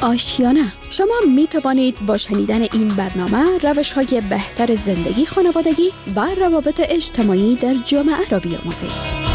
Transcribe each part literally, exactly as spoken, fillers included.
آشیانه. شما می توانید با شنیدن این برنامه روش‌های بهتر زندگی خانوادگی و روابط اجتماعی در جامعه را بیاموزید.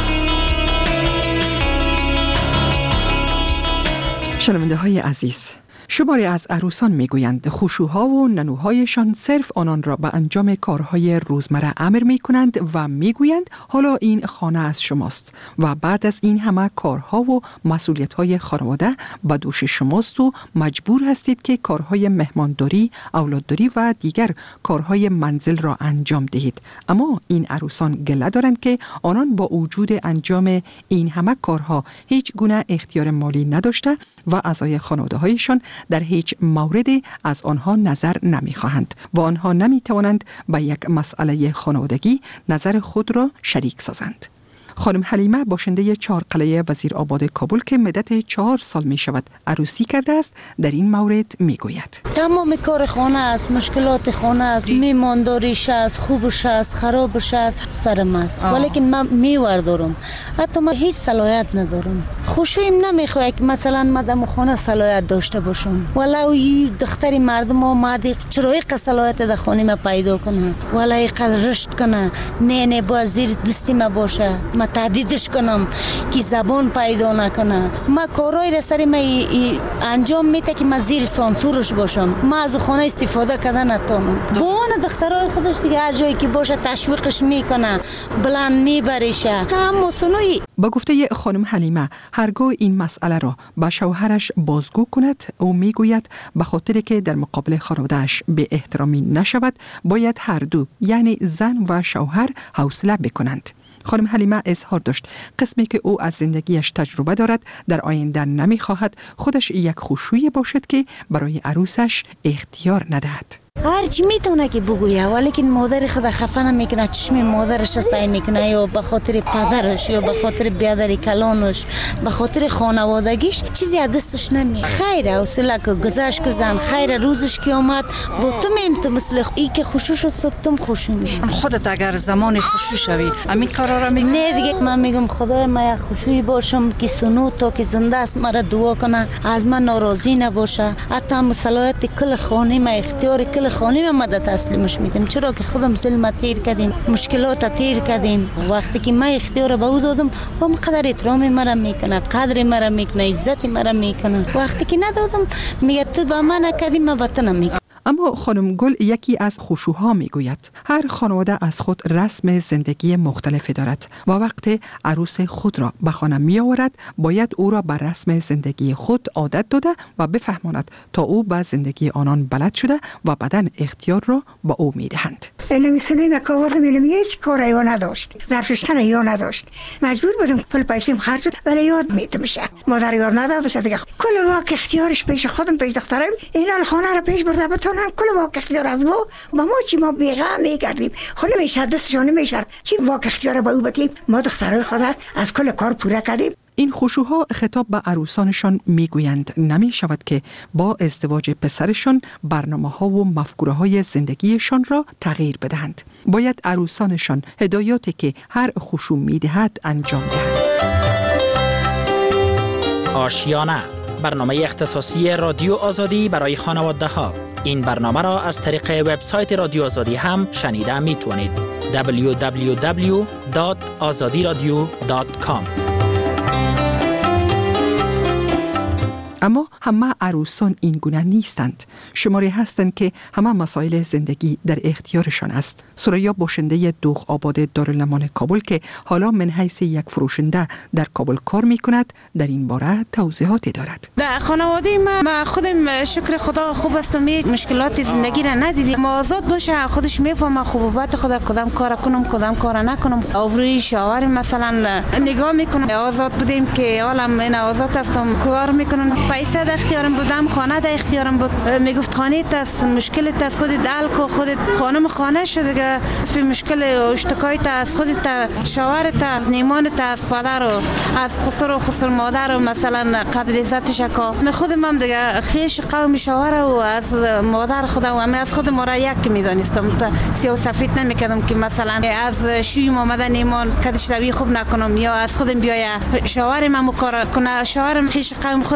شنونده های عزیز، شماری از عروسان میگویند خشوها و ننوهایشان صرف آنان را به انجام کارهای روزمره امر می کنند و میگویند حالا این خانه از شماست و بعد از این همه کارها و مسئولیت‌های خانواده به دوش شماست و مجبور هستید که کارهای مهمانداری، اولادداری و دیگر کارهای منزل را انجام دهید. اما این عروسان گله دارند که آنان با وجود انجام این همه کارها هیچ گونه اختیار مالی نداشته و اعضای خانواده‌هایشان در هیچ موردی از آنها نظر نمی‌خواهند و آنها نمی‌توانند به یک مسئله خانوادگی نظر خود را شریک سازند. خانم حلیمه باشنده چهارقلعه وزیرآباد کابل که مدت چهار سال می شود عروسی کرده است در این مورد می گوید. تمام کار خانه است، مشکلات خانه است، میمانداریش است، خوبش است، خرابش است، سرم است. ولیکن من میوردارم. حتی من هیچ صلاحیت ندارم. خوشیم نمیخواد که مثلا مدام خانه صلاحیت داشته باشم. ولو دختری مردم آمده چرا یک صلاحیت در خانه ما پیدا کنه؟ ولی قدر رشد کنه. نه نه با زیر دستی ما باشه. تهدیدش کنم که زبان پیدا نکنه. ما کارهای را سر ما انجام میده که من زیر سانسورش باشم. ما از خانه استفاده کردن نتونم. با اون دخترای خودش دیگه هر جایی که باشه تشویقش میکنه، بلند میبریشه. هم سنوی. با گفته خانم حلیمه هرگاه این مسئله را به شوهرش بازگو کند او میگوید به خاطر که در مقابل خانواده‌اش به احترامی نشود باید هر دو یعنی زن و شوهر حوصله بکنند. خانم حلیمه اظهار داشت قسمی که او از زندگیش تجربه دارد در آینده نمیخواهد خودش یک خشوعی باشد که برای عروسش اختیار ندهد. هرچی میتونه که بگویه ولیکن مادر خود خفه نمیکنه، چشم مادرش سعی میکنه یا به خاطر پدرش یا به خاطر بیادری کلانش به خاطر خانوادگیش چیزی از دستش نمیاد. خیر حوصله که گذشت که زن خیر روزش که اومد با تو میم تو مثل ای که خوشوش صبح تم خوشو میشه. خودت اگر زمان خوشو شوی همین کارا را میکنی؟ نه دیگه من میگم خدای من خوشویی باشم که سنو تا که زنده است مرا دعا کنه از من ناراضی نباشه. حتی مصالحات کل خانه ما اختیار کل خانه ما مدد تسلیمش میدم چرا که خودم ظلم تیر کردیم مشکلات تیر کردیم. وقتی که من اختیار به او دادم با قدر احترام مرا میکنه قدر مرا میکنه عزت مرا میکنه. وقتی که ندادم میگه تو با من نکردی من وطنم میکنم. اما خانم گل یکی از خشوها میگوید هر خانواده از خود رسم زندگی مختلفی دارد و وقت عروس خود را به خانه می آورد باید او را بر رسم زندگی خود عادت داده و بفهماند تا او به زندگی آنان بلد شده و بعداً اختیار را با او می دهند. نمی‌سنی نکاوردم اینم هیچ کاری یا نداشت درششتن یا نداشت مجبور بودم پول پیسیم خرج ولی یاد میتمشه مادر یاد نداشت دیگه کل واقع اختیارش پیش خودم پیش دخترم اینا خانه را پیش برده بتونم کل واقع اختیار از ما با ما چی ما بیغم میکردیم خود میشه دستشان میشه چی واقع اختیار با او بدیم ما دخترای خود از کل کار پوره کردیم. این خشوها خطاب به عروسانشان میگویند نمی شود که با ازدواج پسرشان برنامه ها و مفکوره های زندگیشان را تغییر بدهند. باید عروسانشان هدایاتی که هر خشو میدهد انجام دهند. آشیانه برنامه اختصاصی رادیو آزادی برای خانواده ها. این برنامه را از طریق وبسایت رادیو آزادی هم شنیده می توانید. دبلیو دبلیو دبلیو دات آزادی رادیو دات کام. اما همه عروسان این گونه نیستند. شماری هستند که همه مسائل زندگی در اختیارشان است. سریا باشنده دوغ آباد دارالنمان کابل که حالا من حیث یک فروشنده در کابل کار می کند در این باره توضیحاتی دارد. در خانواده ما ما خودم شکر خدا خوب هستم مشکلات زندگی را ندیدیم. ما آزاد باشه خودش میفهمه خوبیت خود کدام کار کنم کدام کار نکنم. آبروی شوهر مثلا نگاه میکنم آزاد بودیم که حالا من آزاد هستم کار میکنم پیسه در اختیارم بودم خانه در اختیارم بود میگفت خانه است مشکلت است خودت حل کو خودت خانم خانه شده دیگه فی مشکل اشتکایت است خودت شوهرت است نیمانت است پدر و از خسر و خسر مادر و مثلا قدر عزتش کا من خودم هم دیگه خیش قوم شوهر و از مادر خودم و از خود ما را یک میدانستم سیاه و سفید نمیکردم که مثلا از شوی آمدن نیمان کدش روی خوب نکنم یا از خودم بیاید شوهرم هم کار کنه شوهرم خیش قوم خودم مثلا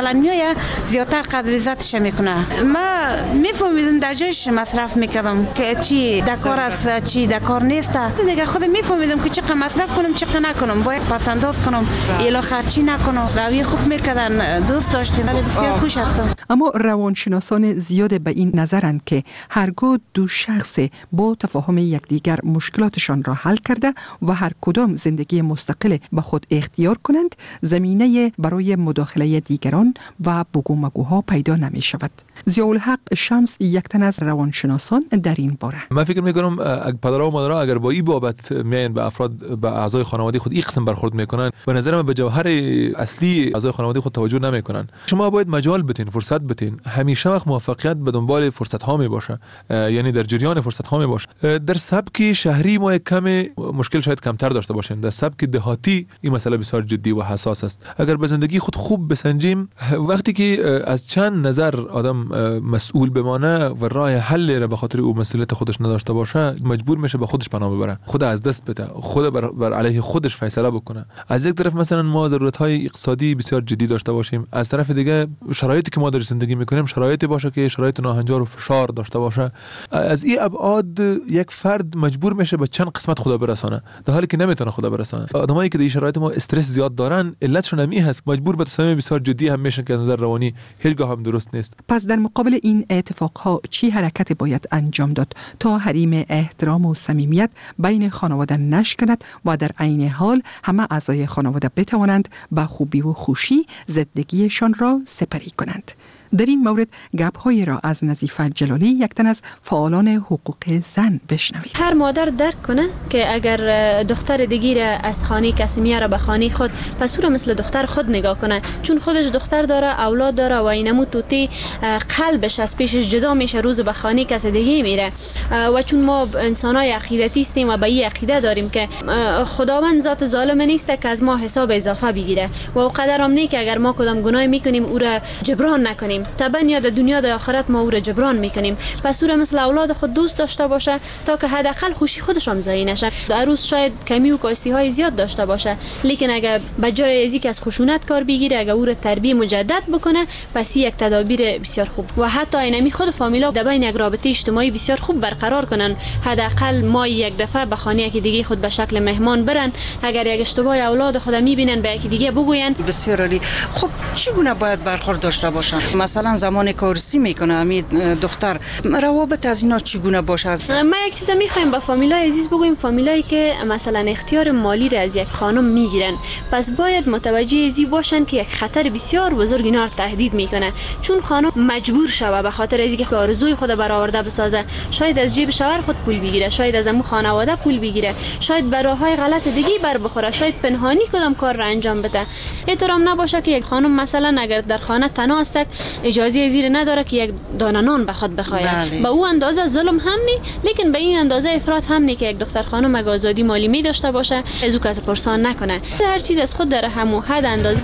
مثلا میایه زیادتر قدر عزتش میکنه. ما میفهمیدم در جایش مصرف میکردم که چی دکار است چی دکار نیست. دیگه خودم میفهمیدم که چقدر مصرف کنم چقدر نکنم، باید پسنداز کنم، الا خرچی نکنم. روی خوب میکردن، دوست داشتیم، بسیار خوش هستم. اما روانشناسان زیاد به این نظرند که هرگاه دو شخص با تفاهم یکدیگر مشکلاتشان را حل کرده و هر کدام زندگی مستقل به خود اختیار کنند، زمینه برای مداخله دیگران و بگو مگوها پیدا نمی شود. ضیاءالحق شمس یک تن از روانشناسان در این باره. من فکر میکنم پدرها و مادرها اگر با این بابت میاین به افراد به اعضای خانواده خود این قسم برخورد میکنن، به نظر من به جوهر اصلی اعضای خانواده خود توجه نمیکنن. شما باید مجال بتین، فرصت بتین. همیشه وقت موفقیت به دنبال فرصت ها می باشه، یعنی در جریان فرصت ها می باشه. در سبک شهری ما کم مشکل شاید کمتر داشته باشیم، در سبک دهاتی این مسئله بسیار جدی و حساس است. اگر به زندگی خود خوب بسنجیم، وقتی که از چند نظر آدم مسئول بمانه و راه حل را به خاطر او مسئولیت خودش نداشته باشه، مجبور میشه به خودش پناه ببره، خود از دست بده، خود بر, بر علیه خودش فیصله بکنه. از یک طرف مثلا ما ضرورت‌های اقتصادی بسیار جدی داشته باشیم، از طرف دیگه شرایطی که ما در زندگی میکنیم شرایطی باشه که شرایط ناهنجار و فشار داشته باشه. از این ابعاد یک فرد مجبور میشه به چند قسمت خدا برسانه، در حالی که نمیتونه خدا برسانه. آدمایی که در این شرایط ما استرس زیاد دارن، علتشون همین هست، مجبور به تصمیم بسیار جدی هم میشن که از نظر روانی هیچگاه هم درست نیست. پس در مقابل این اتفاقها چی حرکت باید انجام داد تا حریم احترام و صمیمیت بین خانواده نشکند و در عین حال همه اعضای خانواده بتوانند با خوبی و خوشی زندگیشان را سپری کنند؟ در این مورد گپ‌های را از نظیفه جلالی، یک تن از فعالان حقوق زن، بشنوید. هر مادر درک کنه که اگر دختر دیگی را از خانه کسی میاره به خانه خود، پس او را مثل دختر خود نگاه کنه، چون خودش دختر داره، اولاد داره و اینمو توتی قلبش از پیشش جدا میشه، روز به خانه کسی دیگه میره. و چون ما انسانای عقیدتی هستیم و به این عقیده داریم که خداوند ذات ظالم نیست که از ما حساب اضافه بگیره و او قدرم نه که اگر ما کدام گناه میکنیم او را جبران نکنیم، طبعا یا در دنیا در آخرت ما او را جبران میکنیم. پس او را مثل اولاد خود دوست داشته باشه تا که حداقل خوشی خودشان ضایع نشه. عروس شاید کمی و کاستی های زیاد داشته باشه، لیکن اگر بجای ازی که از خشونت کار بگیره، اگر او را تربیت مجدد بکنه، پس یک تدابیر بسیار خوب و حتی اینمی خود فامیلا در بین یک رابطه اجتماعی بسیار خوب برقرار کنن. حداقل ما یک دفعه به خانه یکی دیگه خود به شکل مهمان برن، اگر یک اشتباه اولاد خود میبینن به یکی دیگه بگوین. بسیار عالی. خب چگونه باید برخورد داشته باشن؟ مثلا زمان کارسی میکنه امید دختر، روابط از اینا چگونه باشه؟ ما یک چیز میخوایم با فامیلای عزیز بگویم، فامیلایی که مثلا اختیار مالی را از یک خانم میگیرن، پس باید متوجه ازی باشن که یک خطر بسیار بزرگ اینا رو تهدید میکنه، چون خانم مجبور شوه به خاطر از اینکه آرزوی خود برآورده بسازه، شاید از جیب شوهر خود پول بگیره، شاید از امو خانواده پول بگیره، شاید به راههای غلط دیگه بر بخوره، شاید پنهانی کدام کار را انجام بده. احترام نباشه که یک خانم مثلا اگر در خانه تنها است اجازه زیر نداره که یک دانه نان بخواد بخواد. با او اندازه ظلم هم نی، لیکن به این اندازه افراط هم نی که یک دختر خانم اگه آزادی مالی می داشته باشه از او کس پرسان نکنه. هر چیز از خود داره همو حد اندازه.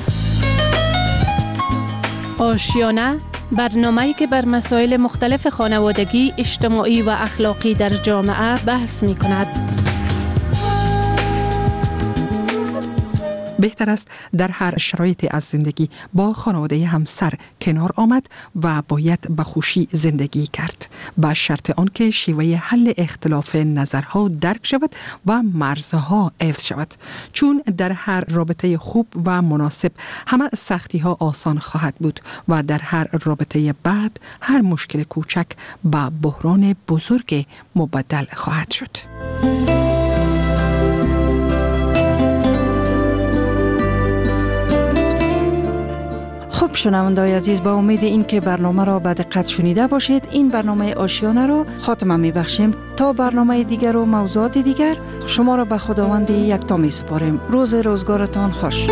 آشیانه، برنامه‌ای که بر مسائل مختلف خانوادگی، اجتماعی و اخلاقی در جامعه بحث می کند. بهتر است در هر شرایطی از زندگی با خانواده همسر کنار آمد و باید به خوشی زندگی کرد، با شرط آنکه شیوه حل اختلاف نظرها درک شود و مرزها حفظ شود، چون در هر رابطه خوب و مناسب همه سختی ها آسان خواهد بود و در هر رابطه بد هر مشکل کوچک به بحران بزرگ مبدل خواهد شد. خب شنونده‌های عزیز، با امید این که برنامه را به دقت شنیده باشید، این برنامه آشیانه را خاتمه می‌بخشیم. تا برنامه دیگر و موضوعات دیگر شما را به خداوند یکتا می‌سپاریم. روز روزگارتان خوش.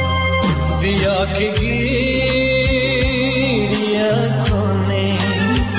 que guiría con él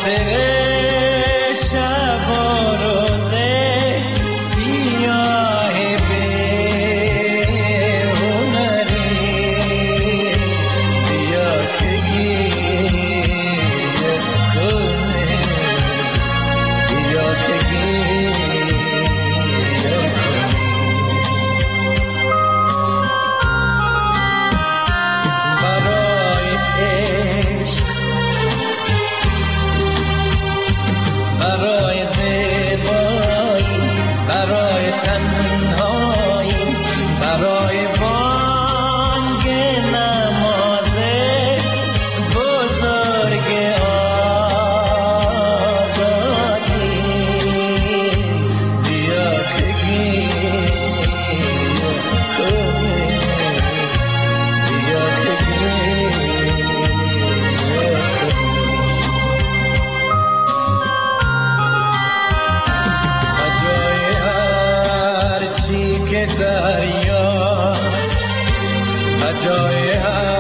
دریاست جای